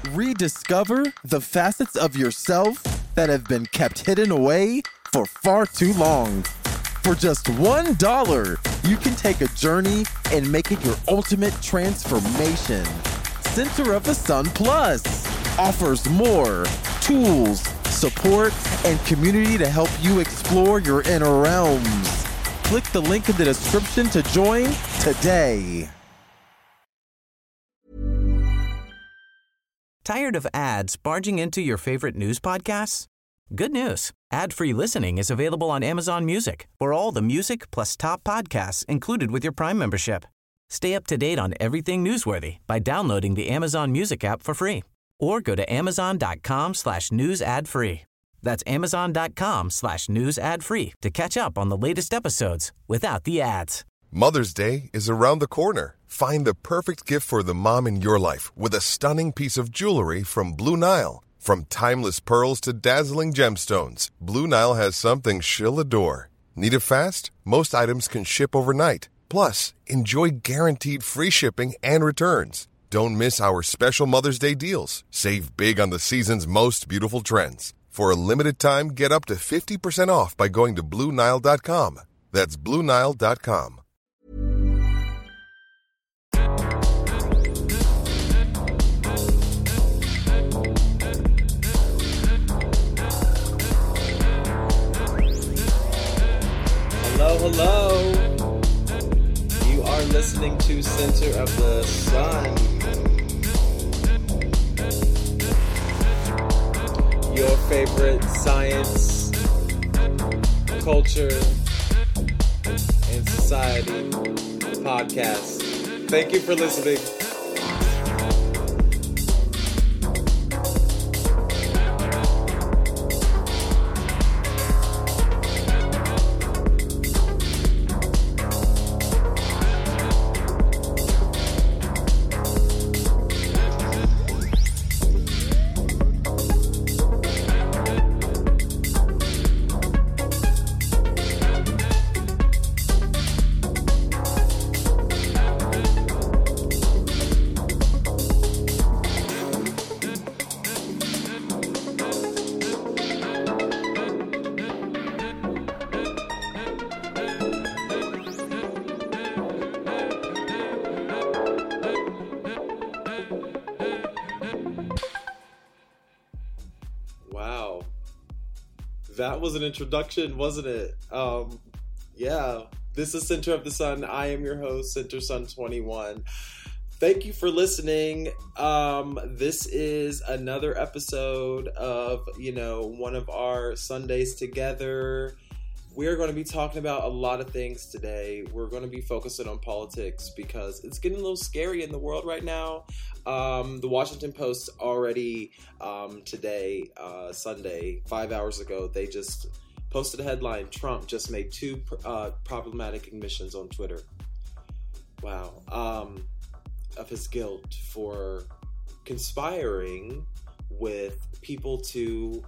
Rediscover the facets of yourself that have been kept hidden away for far too long. For just $1, you can take a journey and make it your ultimate transformation. Center of the Sun Plus offers more tools, support, and community to help you explore your inner realms. Click the link in the description to join today. Tired of ads barging into your favorite news podcasts? Good news. Ad-free listening is available on Amazon Music for all the music plus top podcasts included with your Prime membership. Stay up to date on everything newsworthy by downloading the Amazon Music app for free or go to amazon.com/news ad free. That's amazon.com/news ad free to catch up on the latest episodes without the ads. Mother's Day is around the corner. Find the perfect gift for the mom in your life with a stunning piece of jewelry from Blue Nile. From timeless pearls to dazzling gemstones, Blue Nile has something she'll adore. Need it fast? Most items can ship overnight. Plus, enjoy guaranteed free shipping and returns. Don't miss our special Mother's Day deals. Save big on the season's most beautiful trends. For a limited time, get up to 50% off by going to BlueNile.com. That's BlueNile.com. Hello. You are listening to Center of the Sun. Your favorite science, culture, and society podcast. Thank you for listening. Wow. That was an introduction, wasn't it? Yeah. This is Center of the Sun. I am your host, Center Sun 21. Thank you for listening. This is another episode of, one of our Sundays together. We're going to be talking about a lot of things today. We're going to be focusing on politics because it's getting a little scary in the world right now. The Washington Post already today, Sunday, 5 hours ago, they just posted a headline. Trump just made two problematic admissions on Twitter. Wow. Of his guilt for conspiring with people to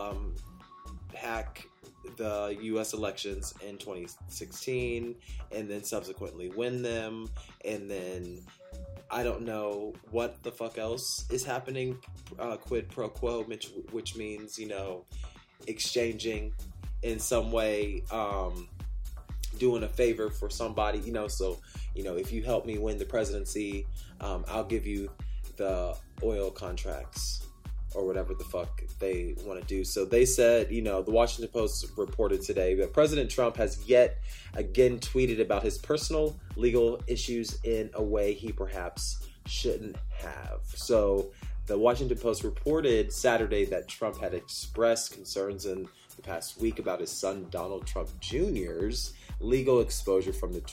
hack the U.S. elections in 2016 and then subsequently win them, and then I don't know what the fuck else is happening, quid pro quo, which means, exchanging in some way, doing a favor for somebody, so, if you help me win the presidency, I'll give you the oil contracts or whatever the fuck they want to do. So they said, the Washington Post reported today that President Trump has yet again tweeted about his personal legal issues in a way he perhaps shouldn't have. So the Washington Post reported Saturday that Trump had expressed concerns in the past week about his son Donald Trump Jr.'s legal exposure from the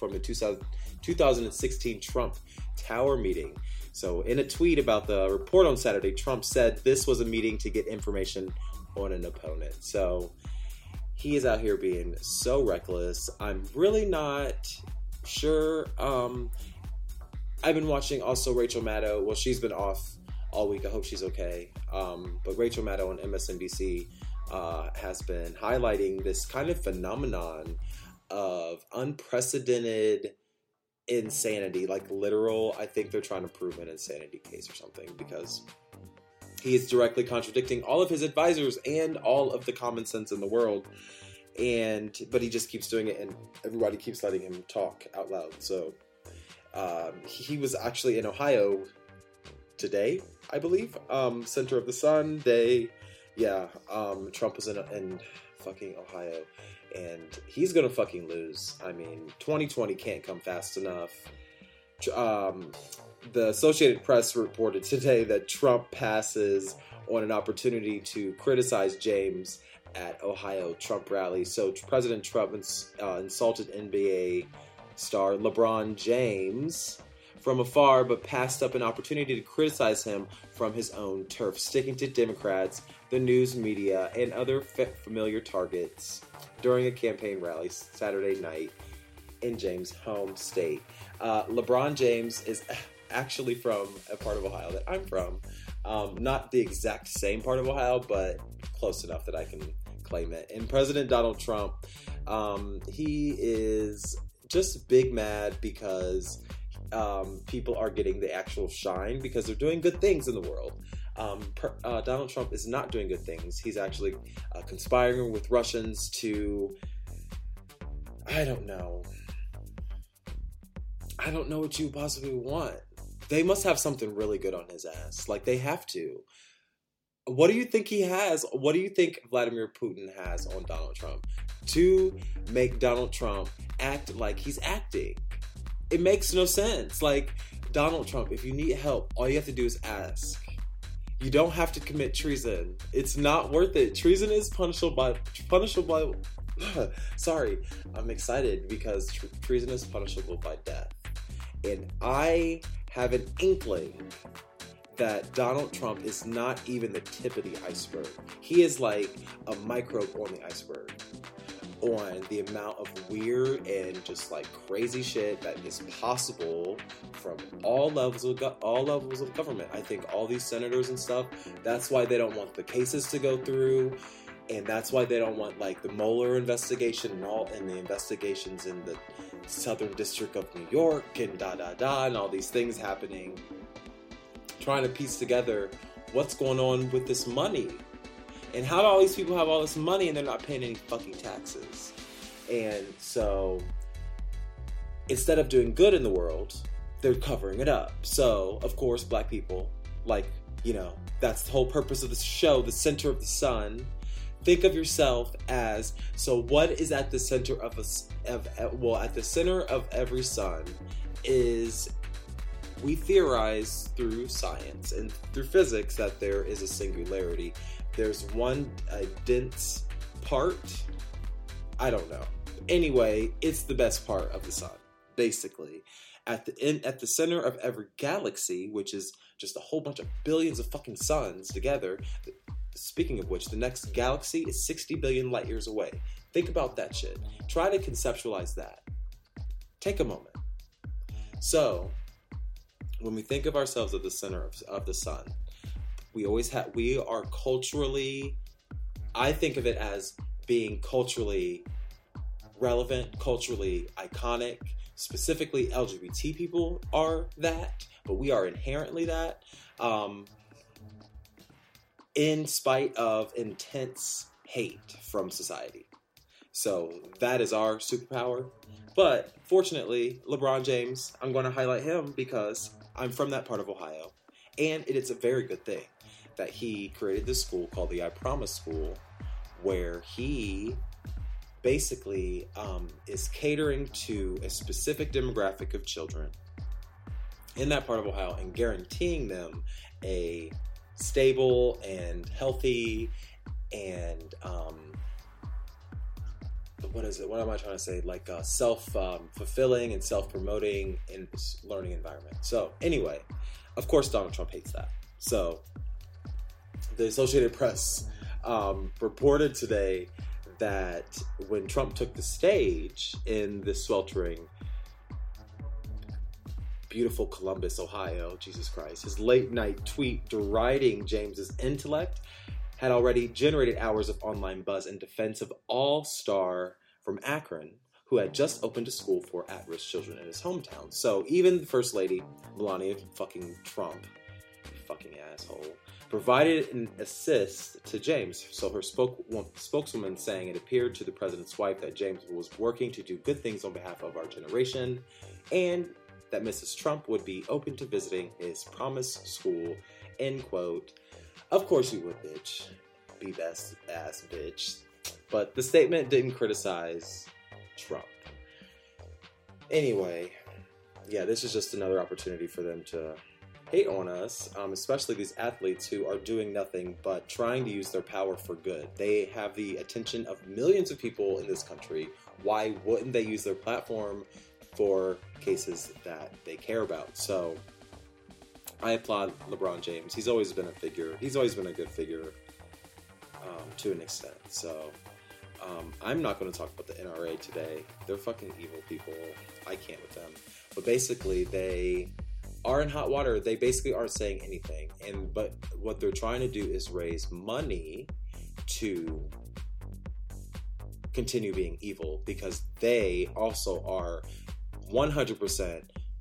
2016 Trump Tower meeting. So in a tweet about the report on Saturday, Trump said this was a meeting to get information on an opponent. So he is out here being so reckless. I'm really not sure. I've been watching also Rachel Maddow. Well, she's been off all week. I hope she's okay. But Rachel Maddow on MSNBC has been highlighting this kind of phenomenon of unprecedented insanity, like literal. I think they're trying to prove an insanity case or something, because he is directly contradicting all of his advisors and all of the common sense in the world. But he just keeps doing it, and everybody keeps letting him talk out loud. So he was actually in Ohio today, I believe. Center of the Sun Day. Yeah, Trump was in fucking Ohio, and he's gonna fucking lose. I mean, 2020 can't come fast enough. The Associated Press reported today that Trump passes on an opportunity to criticize James at Ohio Trump rally. So President Trump insulted NBA star LeBron James from afar, but passed up an opportunity to criticize him from his own turf, sticking to Democrats, the news media, and other familiar targets during a campaign rally Saturday night in James' home state. LeBron James is actually from a part of Ohio that I'm from. Not the exact same part of Ohio, but close enough that I can claim it. And President Donald Trump, he is just big mad because people are getting the actual shine because they're doing good things in the world. Donald Trump is not doing good things. He's actually conspiring with Russians to, I don't know what you possibly want. They must have something really good on his ass. Like, they have to. What do you think he has? What do you think Vladimir Putin has on Donald Trump to make Donald Trump act like he's acting? It makes no sense. Like, Donald Trump, if you need help, all you have to do is ask. You don't have to commit treason. It's not worth it. Treason is punishable by sorry, I'm excited because treason is punishable by death. And I have an inkling that Donald Trump is not even the tip of the iceberg. He is like a microbe on the iceberg on the amount of weird and just like crazy shit that is possible from all levels of government. I think all these senators and stuff, that's why they don't want the cases to go through. And that's why they don't want like the Mueller investigation and the investigations in the Southern District of New York and and all these things happening. Trying to piece together what's going on with this money. And how do all these people have all this money and they're not paying any fucking taxes? And so instead of doing good in the world, they're covering it up. So, of course, black people, like, you know, that's the whole purpose of the show, the Center of the Sun. Think of yourself as, so what is at the center of at the center of every sun is, we theorize through science and through physics that there is a singularity. There's one dense part. I don't know. Anyway, it's the best part of the sun, basically. At the center of every galaxy, which is just a whole bunch of billions of fucking suns together. Speaking of which, the next galaxy is 60 billion light years away. Think about that shit. Try to conceptualize that. Take a moment. So, when we think of ourselves at the center of the sun, we are culturally, I think of it as being culturally relevant, culturally iconic. Specifically, LGBT people are that, but we are inherently that. In spite of intense hate from society. So that is our superpower. But fortunately, LeBron James, I'm going to highlight him because I'm from that part of Ohio. And it is a very good thing that he created this school called the I Promise School, where he basically is catering to a specific demographic of children in that part of Ohio and guaranteeing them a stable and healthy and what am I trying to say? Like a self-fulfilling and self-promoting and learning environment. So anyway, of course Donald Trump hates that. So the Associated Press reported today that when Trump took the stage in this sweltering, beautiful Columbus, Ohio, Jesus Christ, his late night tweet deriding James's intellect had already generated hours of online buzz in defense of All-Star from Akron, who had just opened a school for at-risk children in his hometown. So even the First Lady, Melania fucking Trump, fucking asshole, provided an assist to James. So her spokeswoman saying it appeared to the president's wife that James was working to do good things on behalf of our generation, and that Mrs. Trump would be open to visiting his promised school, end quote. Of course you would, bitch. Be best ass bitch. But the statement didn't criticize Trump. Anyway, yeah, this is just another opportunity for them to hate on us, especially these athletes who are doing nothing but trying to use their power for good. They have the attention of millions of people in this country. Why wouldn't they use their platform for cases that they care about? So I applaud LeBron James. He's always been a figure. He's always been a good figure to an extent. So I'm not going to talk about the NRA today. They're fucking evil people. I can't with them. But basically, they are in hot water. They basically aren't saying anything. But what they're trying to do is raise money to continue being evil, because they also are 100%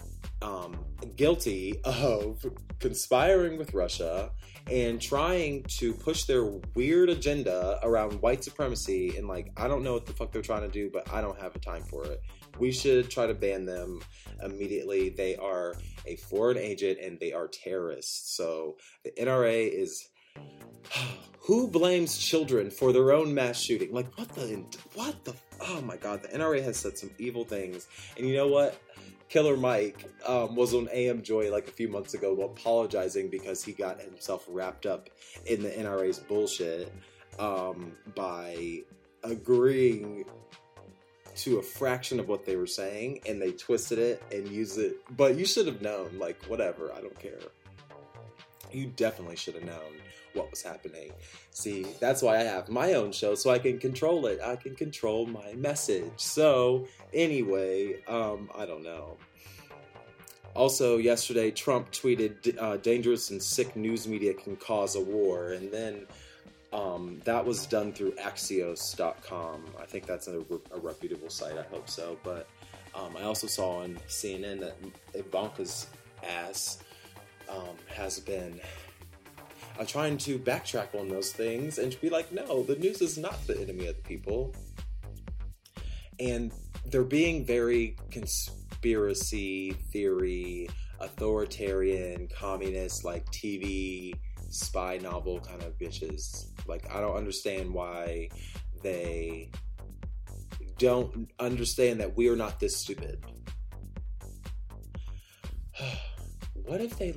guilty of conspiring with Russia and trying to push their weird agenda around white supremacy. And I don't know what the fuck they're trying to do, but I don't have a time for it. We should try to ban them immediately. They are a foreign agent and they are terrorists. So the NRA is... Who blames children for their own mass shooting? What the... Oh my God, the NRA has said some evil things. And you know what? Killer Mike was on AM Joy a few months ago apologizing because he got himself wrapped up in the NRA's bullshit by agreeing to a fraction of what they were saying, and they twisted it and used it. But you should have known, whatever, I don't care. You definitely should have known what was happening. See, that's why I have my own show, so I can control it. I can control my message. So, anyway, I don't know. Also, yesterday, Trump tweeted, dangerous and sick news media can cause a war, and then that was done through Axios.com. I think that's a reputable site, I hope so. But I also saw on CNN that Ivanka's ass has been trying to backtrack on those things and to be like, no, the news is not the enemy of the people. And they're being very conspiracy theory, authoritarian, communist, TV spy novel kind of bitches. I don't understand why they don't understand that we are not this stupid. What if they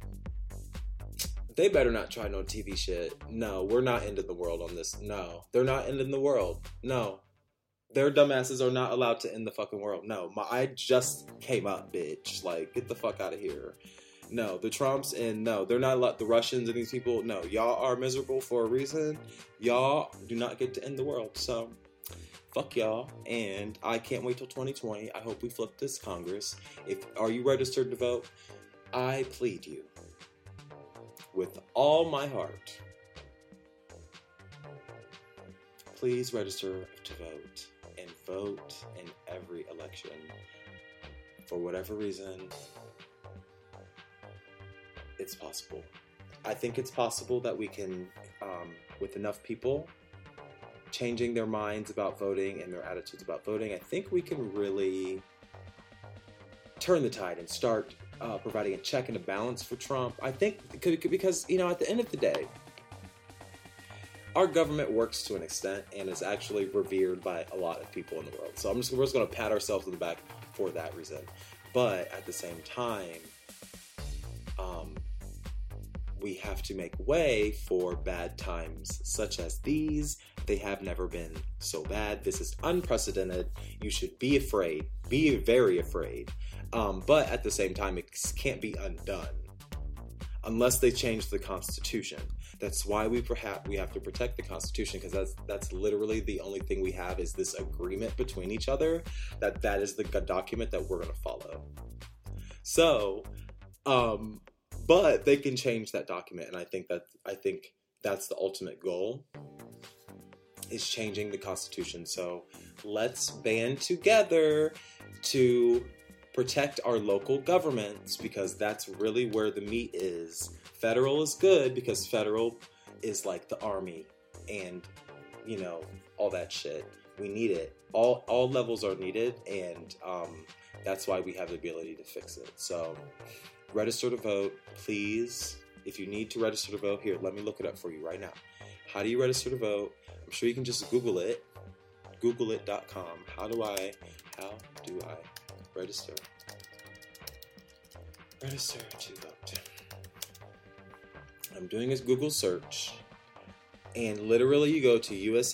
they better not try no TV shit. No, we're not ending the world on this. No, they're not ending the world. No, their dumbasses are not allowed to end the fucking world. No, I just came up, bitch. Get the fuck out of here. No, the Trumps and no, they're not allowed. The Russians and these people. No, y'all are miserable for a reason. Y'all do not get to end the world. So, fuck y'all. And I can't wait till 2020. I hope we flip this Congress. Are you registered to vote? I plead you with all my heart, please register to vote and vote in every election. For whatever reason, it's possible. I think it's possible that we can, with enough people changing their minds about voting and their attitudes about voting, I think we can really turn the tide and start providing a check and a balance for Trump. I think because, at the end of the day, our government works to an extent and is actually revered by a lot of people in the world. So we're just going to pat ourselves on the back for that reason. But at the same time, we have to make way for bad times such as these. They have never been so bad. This is unprecedented. You should be afraid. Be very afraid. But at the same time, it can't be undone unless they change the Constitution. That's why we have to protect the Constitution, because that's literally the only thing we have is this agreement between each other that is the document that we're going to follow. So, but they can change that document, and I think that's the ultimate goal. is changing the Constitution. So let's band together to protect our local governments, because that's really where the meat is. Federal is good because federal is like the army and, you know, all that shit. We need it. All levels are needed, and that's why we have the ability to fix it. So register to vote, please. If you need to register to vote, here, let me look it up for you right now. How do you register to vote? I'm sure you can just Google it. Googleit.com. How do I register? Register to vote. I'm doing a Google search, and literally you go to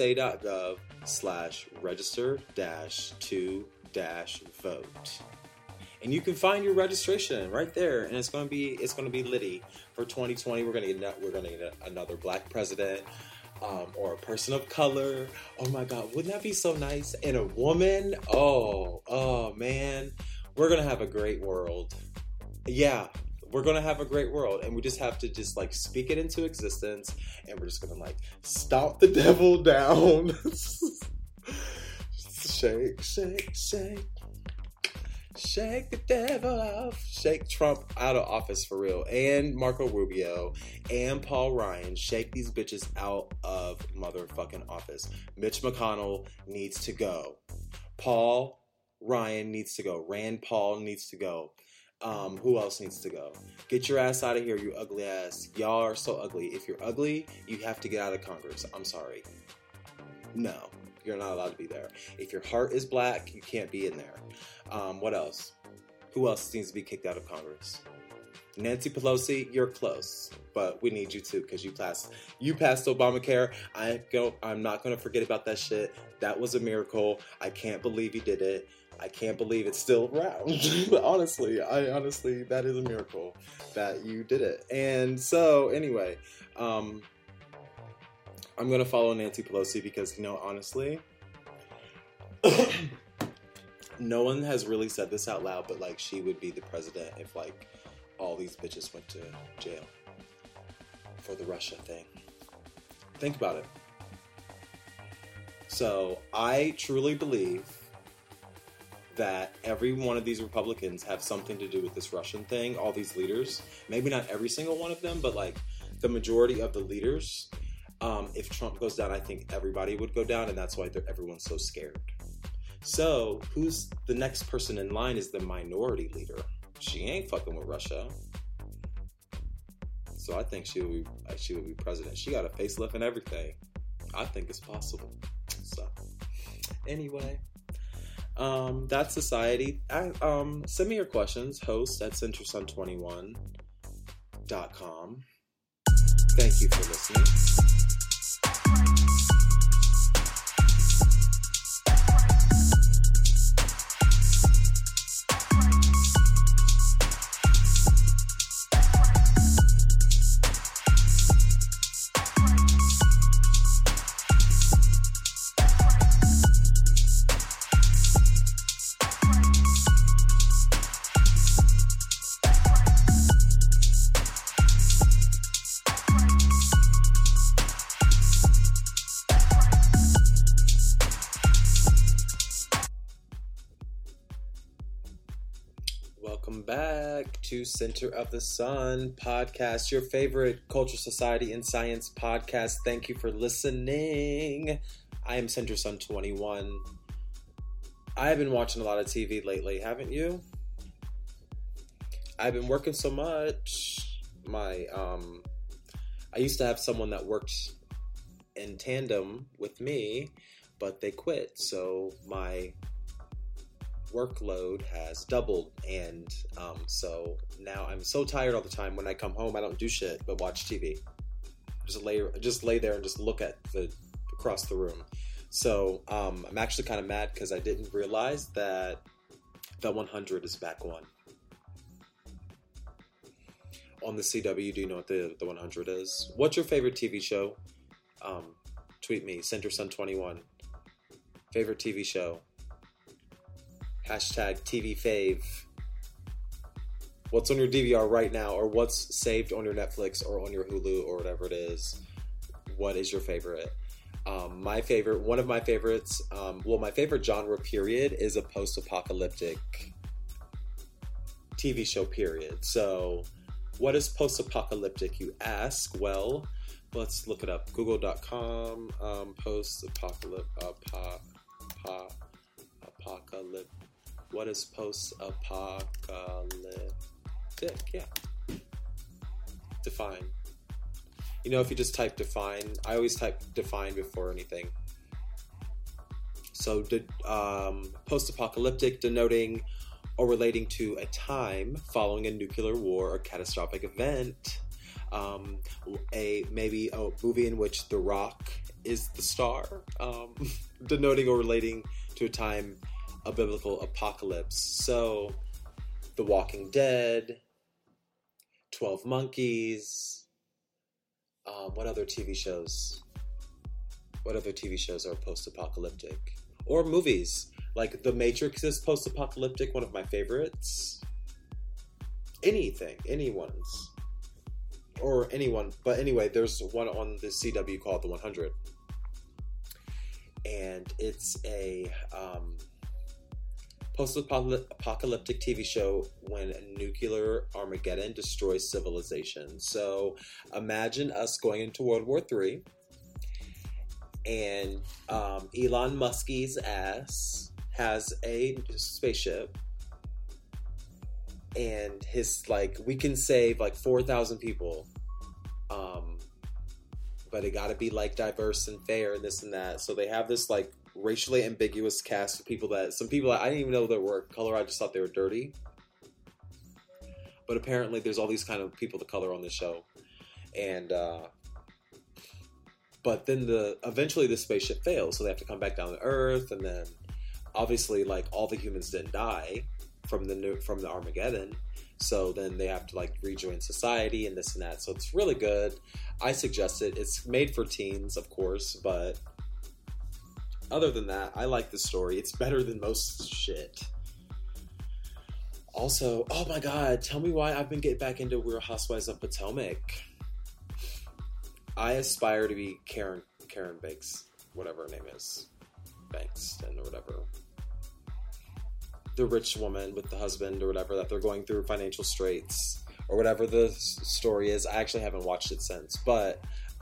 usa.gov/register-to-vote. And you can find your registration right there, and it's gonna be litty for 2020. We're gonna get another black president, or a person of color. Oh my God, wouldn't that be so nice? And a woman. Oh man, we're gonna have a great world. Yeah, we're gonna have a great world, and we just have to just like speak it into existence, and we're just gonna like stomp the devil down. Shake, shake, shake. Shake the devil off. Shake Trump out of office for real. And Marco Rubio and Paul Ryan. Shake these bitches out of motherfucking office. Mitch McConnell needs to go. Paul Ryan needs to go. Rand Paul needs to go. Who else needs to go? Get your ass out of here, you ugly ass. Y'all are so ugly. If you're ugly, you have to get out of Congress. I'm sorry. No, you're not allowed to be there. If your heart is black, you can't be in there. What else? Who else needs to be kicked out of Congress? Nancy Pelosi, you're close, but we need you too, because you passed Obamacare. I'm not going to forget about that shit. That was a miracle. I can't believe you did it. I can't believe it's still around. But honestly, that is a miracle that you did it. And so, anyway, I'm going to follow Nancy Pelosi because, honestly, no one has really said this out loud, but, like, she would be the president if, like, all these bitches went to jail for the Russia thing. Think about it. So, I truly believe that every one of these Republicans have something to do with this Russian thing. All these leaders, maybe not every single one of them, but like the majority of the leaders. If Trump goes down, I think everybody would go down, and that's why everyone's so scared. So who's the next person in line is the minority leader. She ain't fucking with Russia. So I think she would be president. She got a facelift and everything. I think it's possible. So anyway. That's society. Send me your questions, host@centersun21.com. Thank you for listening. Welcome back to Center of the Sun podcast, your favorite culture, society, and science podcast. Thank you for listening. I am Center Sun 21. I've been watching a lot of TV lately, haven't you? I've been working so much. I used to have someone that worked in tandem with me, but they quit, so my workload has doubled, and so now I'm so tired all the time. When I come home, I don't do shit but watch TV. Just lay there and just look at across the room. So I'm actually kind of mad because I didn't realize that the 100 is back on the CW. Do you know what the 100 is? What's your favorite TV show? Tweet me, CenterSun21. Favorite TV show. #TVFave. What's on your DVR right now, or what's saved on your Netflix or on your Hulu or whatever it is? What is your favorite? One of my favorites, my favorite genre period is a post-apocalyptic TV show period. So what is post-apocalyptic, you ask? Well, let's look it up. Google.com, post-apocalyptic. What is post-apocalyptic? Yeah. Define. You know, if you just type define, I always type define before anything. So, post-apocalyptic, denoting or relating to a time following a nuclear war or catastrophic event. Maybe a movie in which The Rock is the star, denoting or relating to a time of biblical apocalypse. So, The Walking Dead, 12 Monkeys. What other TV shows? What other TV shows are post-apocalyptic? Or movies. Like The Matrix is post-apocalyptic, one of my favorites. Anyone's. Or anyone. But anyway, there's one on the CW called The 100. And it's a post-apocalyptic TV show when nuclear Armageddon destroys civilization. So imagine us going into World War III, and Elon Musk's ass has a spaceship, and his, like, we can save like 4,000 people, but it gotta be like diverse and fair and this and that. So they have this like racially ambiguous cast of people some people I didn't even know that were color. I just thought they were dirty. But apparently there's all these kind of people of color on this show. And, but then eventually the spaceship fails, so they have to come back down to Earth, and then obviously like all the humans didn't die from the Armageddon. So then they have to like rejoin society and this and that. So it's really good. I suggest it. It's made for teens, of course, but other than that, I like the story. It's better than most shit. Also, oh my god, tell me why I've been getting back into Real Housewives of Potomac. I aspire to be Karen Banks, whatever her name is. Bankston or whatever. The rich woman with the husband or whatever, that they're going through financial straits or whatever the story is. I actually haven't watched it since, but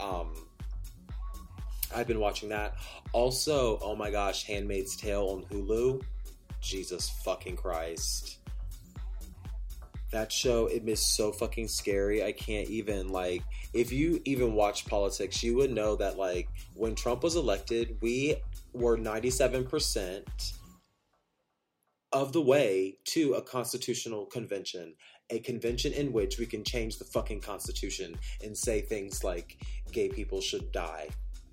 I've been watching that. Also, oh my gosh, Handmaid's Tale on Hulu. Jesus fucking Christ. That show, it is so fucking scary. I can't even, like, if you even watch politics, you would know that, like, when Trump was elected, we were 97% of the way to a constitutional convention. A convention in which we can change the fucking constitution and say things like gay people should die.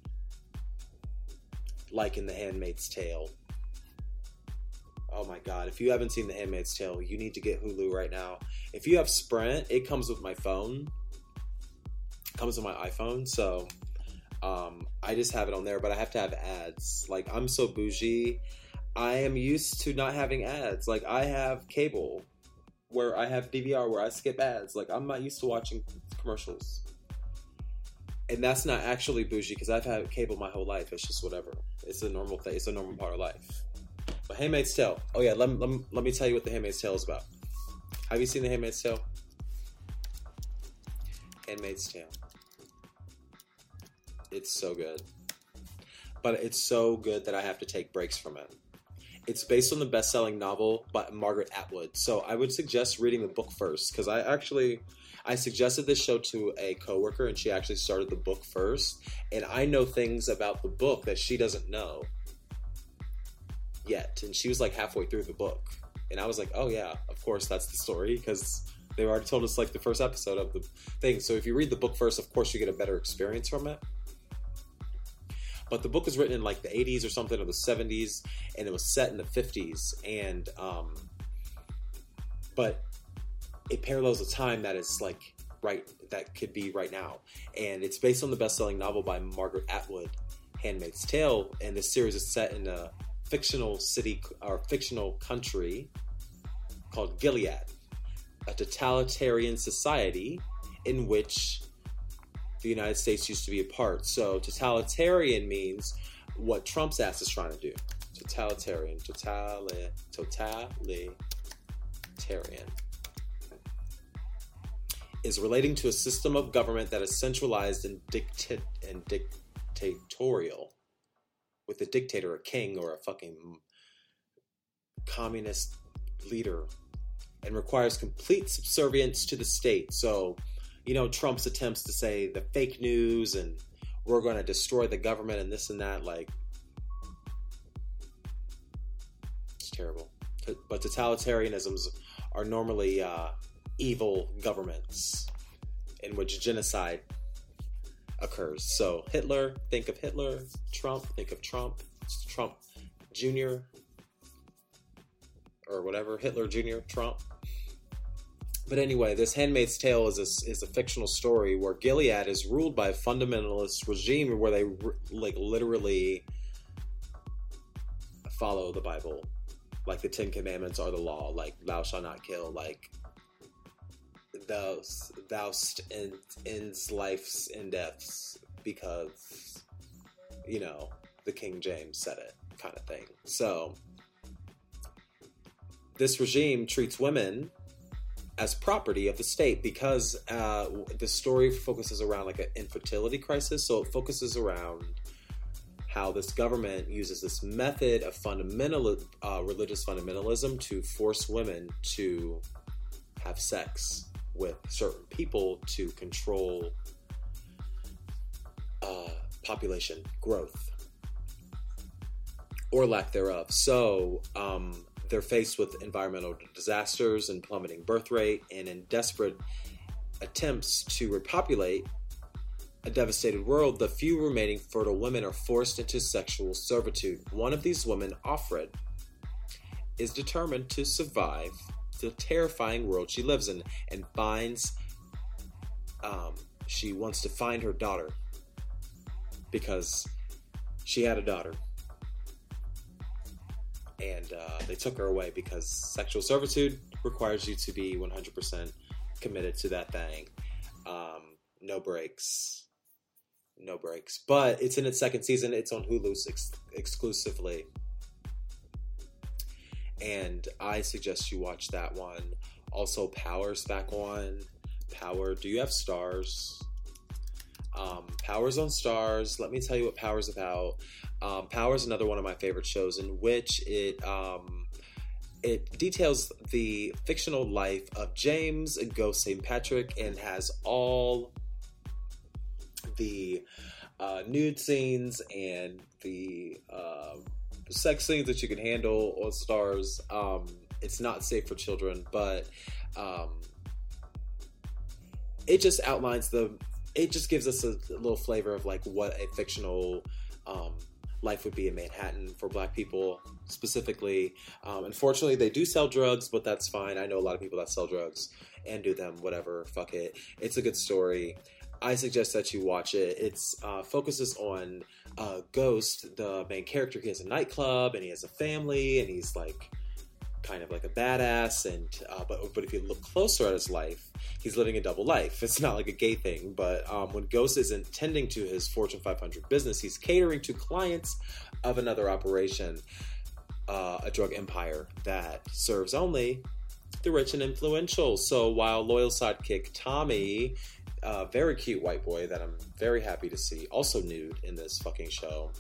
Like in The Handmaid's Tale. Oh my god, if you haven't seen The Handmaid's Tale, you need to get Hulu right now. If you have Sprint, it comes with my phone. It comes with my iPhone, so I just have it on there, but I have to have ads. Like, I'm so bougie. I am used to not having ads. Like, I have cable where I have DVR where I skip ads. Like, I'm not used to watching commercials. And that's not actually bougie, because I've had cable my whole life. It's just whatever. It's a normal thing. It's a normal part of life. But Handmaid's Tale. Oh yeah, let me tell you what The Handmaid's Tale is about. Have you seen The Handmaid's Tale? Handmaid's Tale. It's so good. But it's so good that I have to take breaks from it. It's based on the best-selling novel by Margaret Atwood. So I would suggest reading the book first, because I suggested this show to a coworker, and she actually started the book first. And I know things about the book that she doesn't know yet. And she was like halfway through the book. And I was like, oh yeah, of course that's the story, because they already told us like the first episode of the thing. So if you read the book first, of course you get a better experience from it. But the book was written in like the 80s or something, or the 70s, and it was set in the 50s. And, but it parallels a time that is like, right, that could be right now. And it's based on the best-selling novel by Margaret Atwood, Handmaid's Tale. And this series is set in a fictional city, or fictional country called Gilead, a totalitarian society in which the United States used to be a part. So totalitarian means what Trump's ass is trying to do. Totalitarian. Is relating to a system of government that is centralized and dictatorial, with a dictator, a king, or a fucking communist leader, and requires complete subservience to the state. So, you know, Trump's attempts to say the fake news and we're going to destroy the government and this and that, like, it's terrible. But totalitarianisms are normally evil governments in which genocide occurs. So Hitler, think of Hitler. Trump, think of Trump. Trump Jr. or whatever. Hitler Jr., Trump. But anyway, this Handmaid's Tale is a fictional story where Gilead is ruled by a fundamentalist regime where they like literally follow the Bible. Like the Ten Commandments are the law. Like thou shalt not kill. Like thou ends life's and deaths because, you know, the King James said it, kind of thing. So this regime treats women as property of the state because the story focuses around like an infertility crisis. So it focuses around how this government uses this method of religious fundamentalism to force women to have sex with certain people to control population growth or lack thereof. So they're faced with environmental disasters and plummeting birth rate, and in desperate attempts to repopulate a devastated world, the few remaining fertile women are forced into sexual servitude. One of these women, Offred, is determined to survive the terrifying world she lives in and finds she wants to find her daughter because she had a daughter. And they took her away because sexual servitude requires you to be 100% committed to that thing. No breaks. But it's in its second season. It's on Hulu exclusively. And I suggest you watch that one. Also, Power's back on. Power, do you have Stars? Power's on Stars. Let me tell you what Power's about. Power's another one of my favorite shows in which it details the fictional life of James and Ghost St. Patrick and has all the nude scenes and the sex scenes that you can handle on Stars. It's not safe for children, but it just outlines it just gives us a little flavor of like what a fictional life would be in Manhattan for Black people specifically. Unfortunately, they do sell drugs, but that's fine. I know a lot of people that sell drugs and do them, whatever, fuck it. It's a good story. I suggest that you watch it. It's focuses on Ghost, the main character. He has a nightclub and he has a family and he's like kind of like a badass. And but if you look closer at his life, he's living a double life. It's not like a gay thing, but when Ghost isn't tending to his Fortune 500 business, he's catering to clients of another operation, a drug empire that serves only the rich and influential. So while loyal sidekick Tommy, very cute white boy that I'm very happy to see, also nude in this fucking show,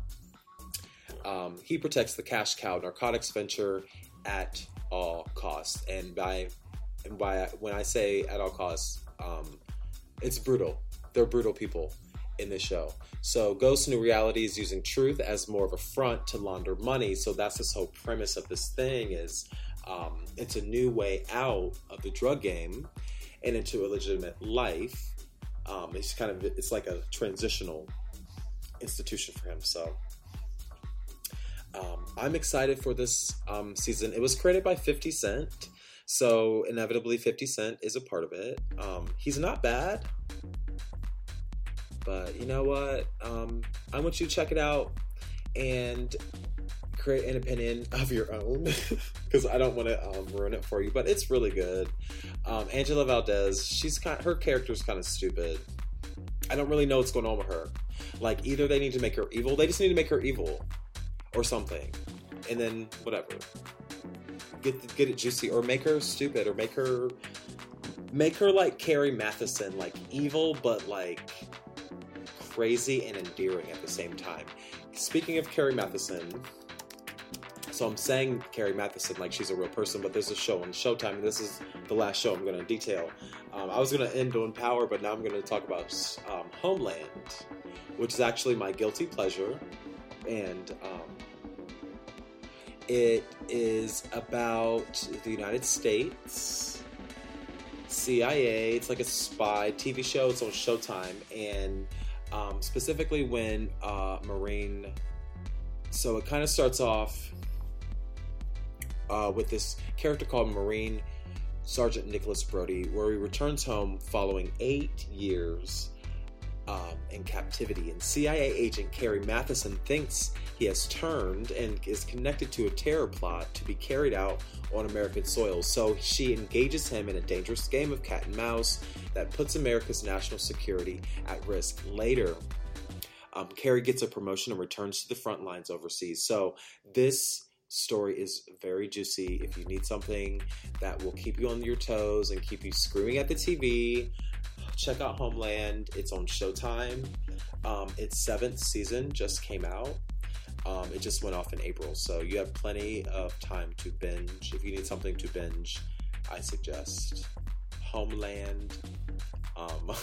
he protects the cash cow narcotics venture at all costs. And when I say at all costs, it's brutal. They're brutal people in this show. So Ghost New Reality is using truth as more of a front to launder money. So that's this whole premise of this thing is it's a new way out of the drug game and into a legitimate life. It's like a transitional institution for him. So I'm excited for this season. It was created by 50 Cent. So inevitably 50 Cent is a part of it. He's not bad, but you know what? I want you to check it out and create an opinion of your own because I don't want to ruin it for you, but it's really good. Angela Valdez, her character's kind of stupid, I don't really know what's going on with her. Like, either they need to make her evil, they just need to make her evil or something, and then whatever, get it juicy, or make her stupid, or make her like Carrie Mathison, like evil but like crazy and endearing at the same time. Speaking of Carrie Mathison, so I'm saying Carrie Mathison like she's a real person, but there's a show on Showtime, and this is the last show I'm going to detail. I was going to end on Power, but now I'm going to talk about Homeland, which is actually my guilty pleasure, and it is about the United States, CIA. It's like a spy TV show. It's on Showtime, and specifically when Marine. So it kind of starts off with this character called Marine Sergeant Nicholas Brody, where he returns home following 8 years in captivity, and CIA agent Carrie Mathison thinks he has turned and is connected to a terror plot to be carried out on American soil. So she engages him in a dangerous game of cat and mouse that puts America's national security at risk. Later, Carrie gets a promotion and returns to the front lines overseas. So this story is very juicy. If you need something that will keep you on your toes and keep you screaming at the TV, check out Homeland. It's on Showtime. Its 7th season just came out. It just went off in April, so you have plenty of time to binge. If you need something to binge, I suggest Homeland on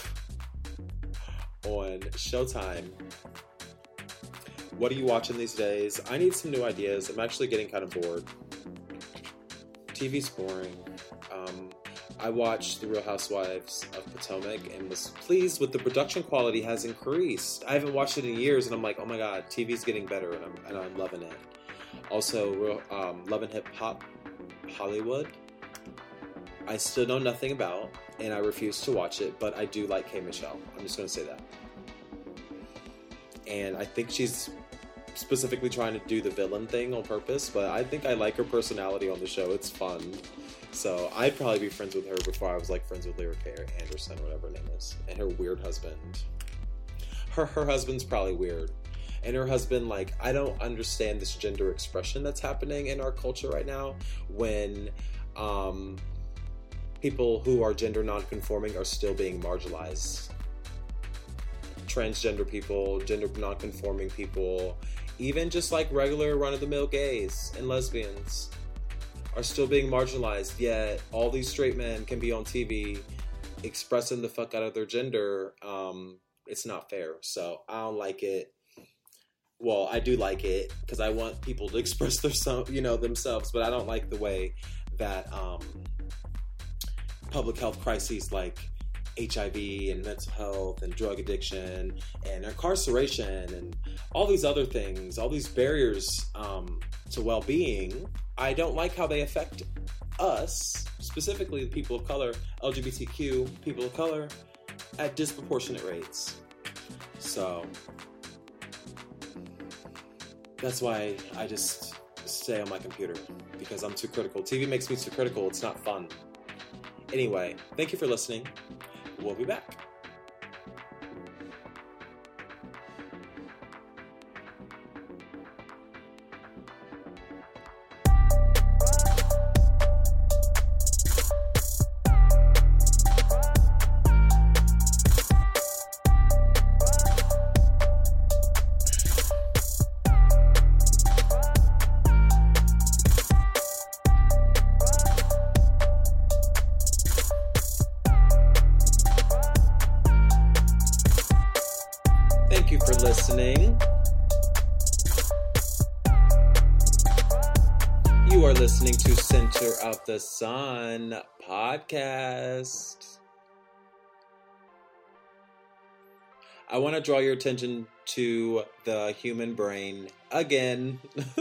Showtime. What are you watching these days? I need some new ideas. I'm actually getting kind of bored. TV's boring. I watched The Real Housewives of Potomac and was pleased with the production quality has increased. I haven't watched it in years, and I'm like, oh my god, TV's getting better, and I'm loving it. Also, Love and Hip Hop Hollywood, I still know nothing about, and I refuse to watch it, but I do like K. Michelle. I'm just going to say that. And I think she's specifically trying to do the villain thing on purpose, but I think I like her personality on the show. It's fun. So I'd probably be friends with her before I was like friends with Lyrica Anderson or whatever her name is, and her weird husband. Her husband's probably weird, and her husband, like, I don't understand this gender expression that's happening in our culture right now when people who are gender non-conforming are still being marginalized. Transgender people, gender non-conforming people, even just like regular run-of-the-mill gays and lesbians are still being marginalized, yet all these straight men can be on TV expressing the fuck out of their gender. It's not fair. So I don't like it. Well, I do like it because I want people to express themselves, but I don't like the way that public health crises like HIV and mental health and drug addiction and incarceration and all these other things, all these barriers to well-being, I don't like how they affect us, specifically the people of color, LGBTQ people of color, at disproportionate rates. So that's why I just stay on my computer, because I'm too critical. TV makes me too critical. It's not fun. Anyway, thank you for listening. We'll be back. Listening. You are listening to Center of the Sun podcast. I want to draw your attention to the human brain again.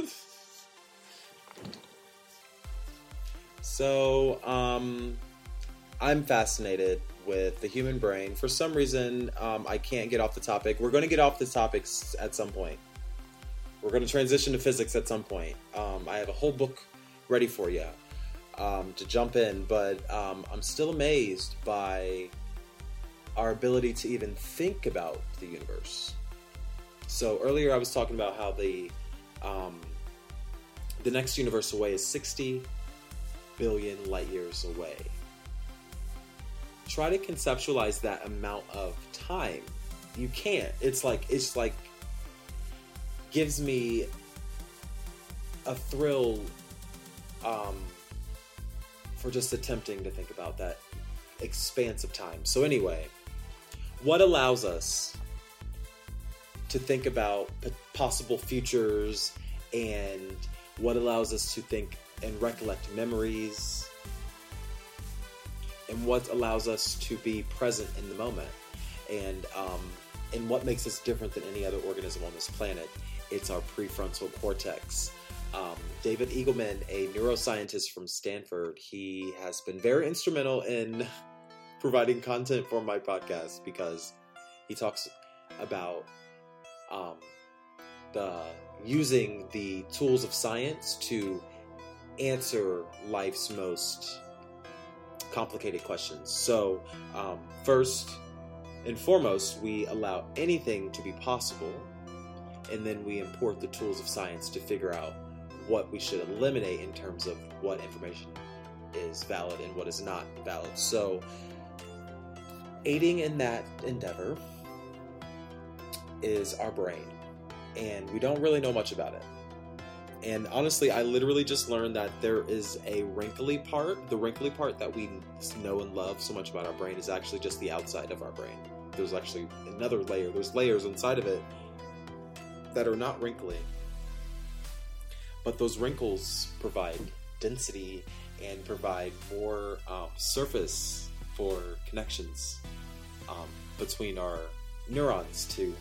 So, I'm fascinated with the human brain. For some reason, I can't get off the topic. We're going to get off the topics at some point. We're going to transition to physics at some point. I have a whole book ready for you to jump in, but I'm still amazed by our ability to even think about the universe. So earlier I was talking about how the next universe away is 60 billion light years away. Try to conceptualize that amount of time. You can't. It's like gives me a thrill for just attempting to think about that expanse of time. So anyway, what allows us to think about possible futures, and what allows us to think and recollect memories, and what allows us to be present in the moment, and what makes us different than any other organism on this planet? It's our prefrontal cortex. David Eagleman, a neuroscientist from Stanford, he has been very instrumental in providing content for my podcast, because he talks about using the tools of science to answer life's most complicated questions. So first and foremost, we allow anything to be possible, and then we import the tools of science to figure out what we should eliminate in terms of what information is valid and what is not valid. So aiding in that endeavor is our brain, and we don't really know much about it. And honestly, I literally just learned that there is a wrinkly part. The wrinkly part that we know and love so much about our brain is actually just the outside of our brain. There's actually another layer. There's layers inside of it that are not wrinkly. But those wrinkles provide density and provide more surface for connections between our neurons to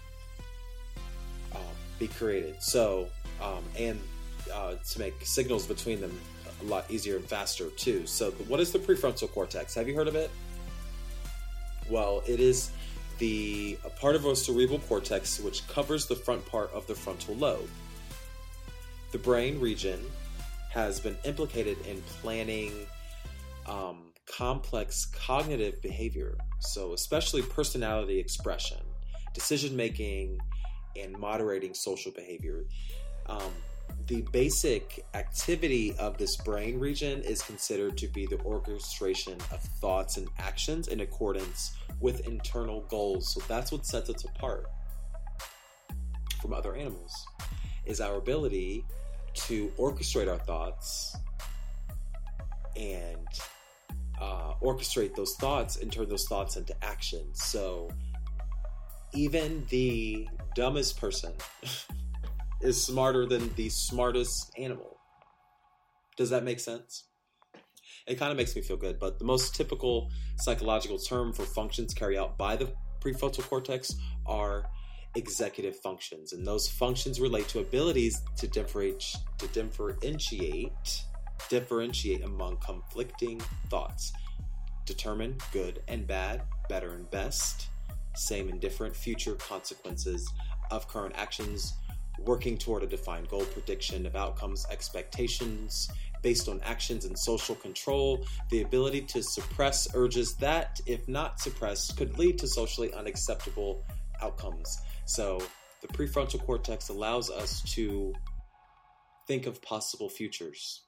be created. So, to make signals between them a lot easier and faster too. So what is the prefrontal cortex? Have you heard of it? Well, it is a part of our cerebral cortex which covers the front part of the frontal lobe. The brain region has been implicated in planning complex cognitive behavior, so especially personality expression, decision making, and moderating social behavior. The basic activity of this brain region is considered to be the orchestration of thoughts and actions in accordance with internal goals. So that's what sets us apart from other animals, is our ability to orchestrate our thoughts and orchestrate those thoughts and turn those thoughts into action. So even the dumbest person is smarter than the smartest animal. Does that make sense? It kind of makes me feel good, but the most typical psychological term for functions carried out by the prefrontal cortex are executive functions, and those functions relate to abilities to differentiate among conflicting thoughts, determine good and bad, better and best, same and different future consequences of current actions, working toward a defined goal, prediction of outcomes, expectations based on actions, and social control, the ability to suppress urges that, if not suppressed, could lead to socially unacceptable outcomes. So the prefrontal cortex allows us to think of possible futures.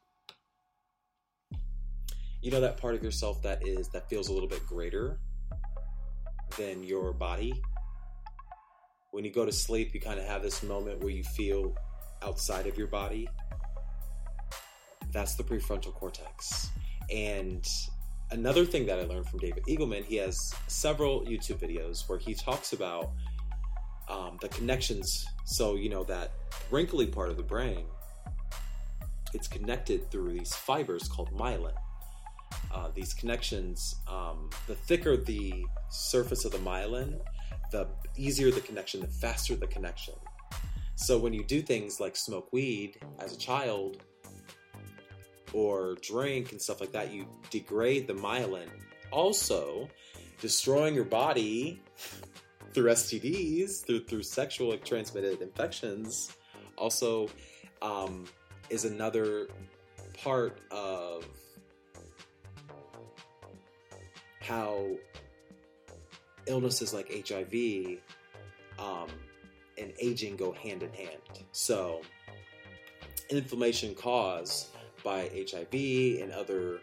You know that part of yourself that feels a little bit greater than your body? When you go to sleep, you kind of have this moment where you feel outside of your body. That's the prefrontal cortex. And another thing that I learned from David Eagleman, he has several YouTube videos where he talks about the connections. So, that wrinkly part of the brain, it's connected through these fibers called myelin. These connections, the thicker the surface of the myelin, the easier the connection, the faster the connection. So when you do things like smoke weed as a child or drink and stuff like that, you degrade the myelin. Also, destroying your body through STDs, through sexually transmitted infections, also is another part of how illnesses like HIV and aging go hand in hand. So inflammation caused by HIV and other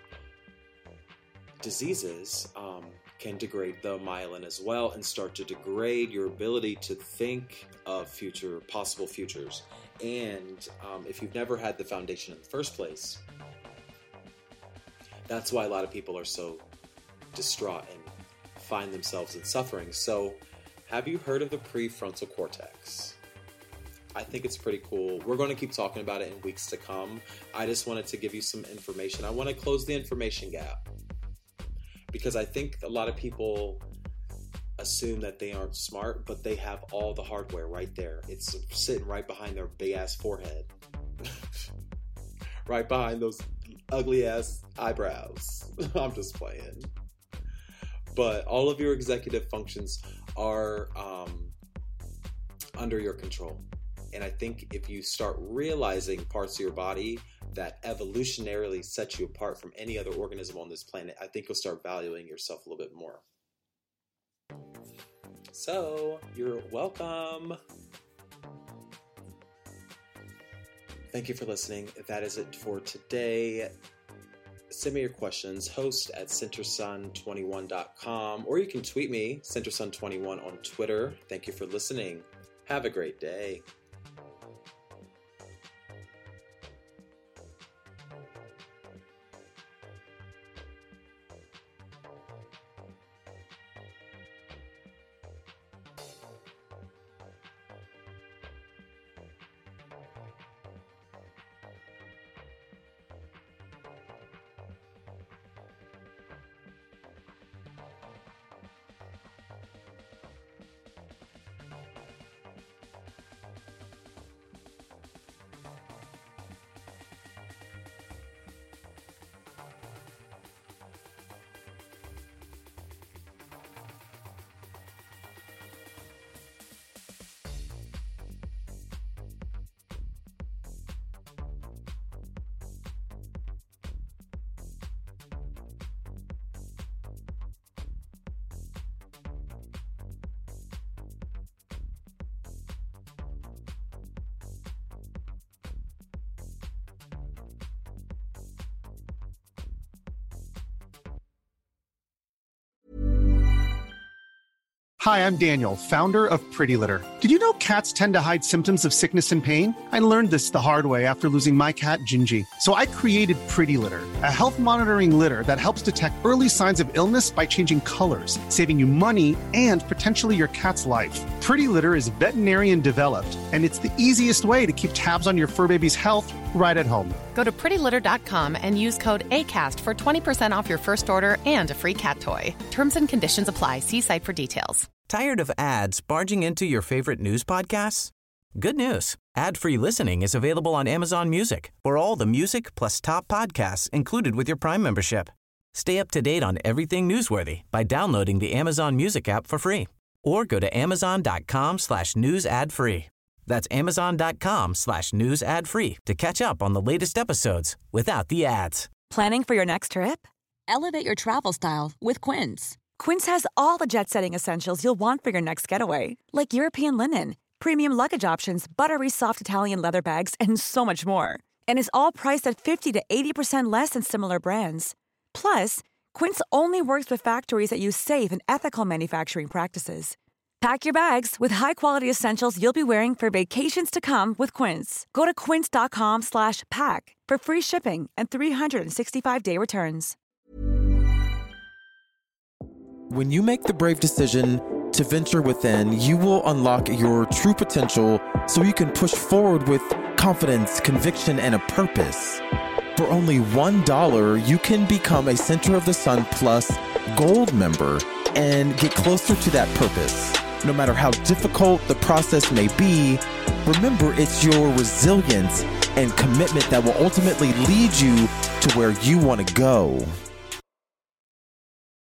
diseases can degrade the myelin as well and start to degrade your ability to think of possible futures. And if you've never had the foundation in the first place, that's why a lot of people are so distraught and find themselves in suffering. So, have you heard of the prefrontal cortex? I think it's pretty cool. We're going to keep talking about it in weeks to come. I just wanted to give you some information. I want to close the information gap because I think a lot of people assume that they aren't smart, but they have all the hardware right there. It's sitting right behind their big ass forehead, right behind those ugly ass eyebrows. I'm just playing. But all of your executive functions are under your control. And I think if you start realizing parts of your body that evolutionarily set you apart from any other organism on this planet, I think you'll start valuing yourself a little bit more. So, you're welcome. Thank you for listening. That is it for today. Send me your questions, host@centersun21.com, or you can tweet me, centersun21 on Twitter. Thank you for listening. Have a great day. Hi, I'm Daniel, founder of Pretty Litter. Did you know cats tend to hide symptoms of sickness and pain? I learned this the hard way after losing my cat, Gingy. So I created Pretty Litter, a health monitoring litter that helps detect early signs of illness by changing colors, saving you money and potentially your cat's life. Pretty Litter is veterinarian developed, and it's the easiest way to keep tabs on your fur baby's health right at home. Go to prettylitter.com and use code ACAST for 20% off your first order and a free cat toy. Terms and conditions apply. See site for details. Tired of ads barging into your favorite news podcasts? Good news. Ad-free listening is available on Amazon Music for all the music plus top podcasts included with your Prime membership. Stay up to date on everything newsworthy by downloading the Amazon Music app for free or go to amazon.com/news ad free. That's amazon.com/news ad free to catch up on the latest episodes without the ads. Planning for your next trip? Elevate your travel style with Quince. Quince has all the jet-setting essentials you'll want for your next getaway, like European linen, premium luggage options, buttery soft Italian leather bags, and so much more. And is all priced at 50 to 80% less than similar brands. Plus, Quince only works with factories that use safe and ethical manufacturing practices. Pack your bags with high-quality essentials you'll be wearing for vacations to come with Quince. Go to quince.com/pack for free shipping and 365-day returns. When you make the brave decision to venture within, you will unlock your true potential so you can push forward with confidence, conviction, and a purpose. For only $1, you can become a Center of the Sun Plus Gold member and get closer to that purpose. No matter how difficult the process may be, remember it's your resilience and commitment that will ultimately lead you to where you want to go.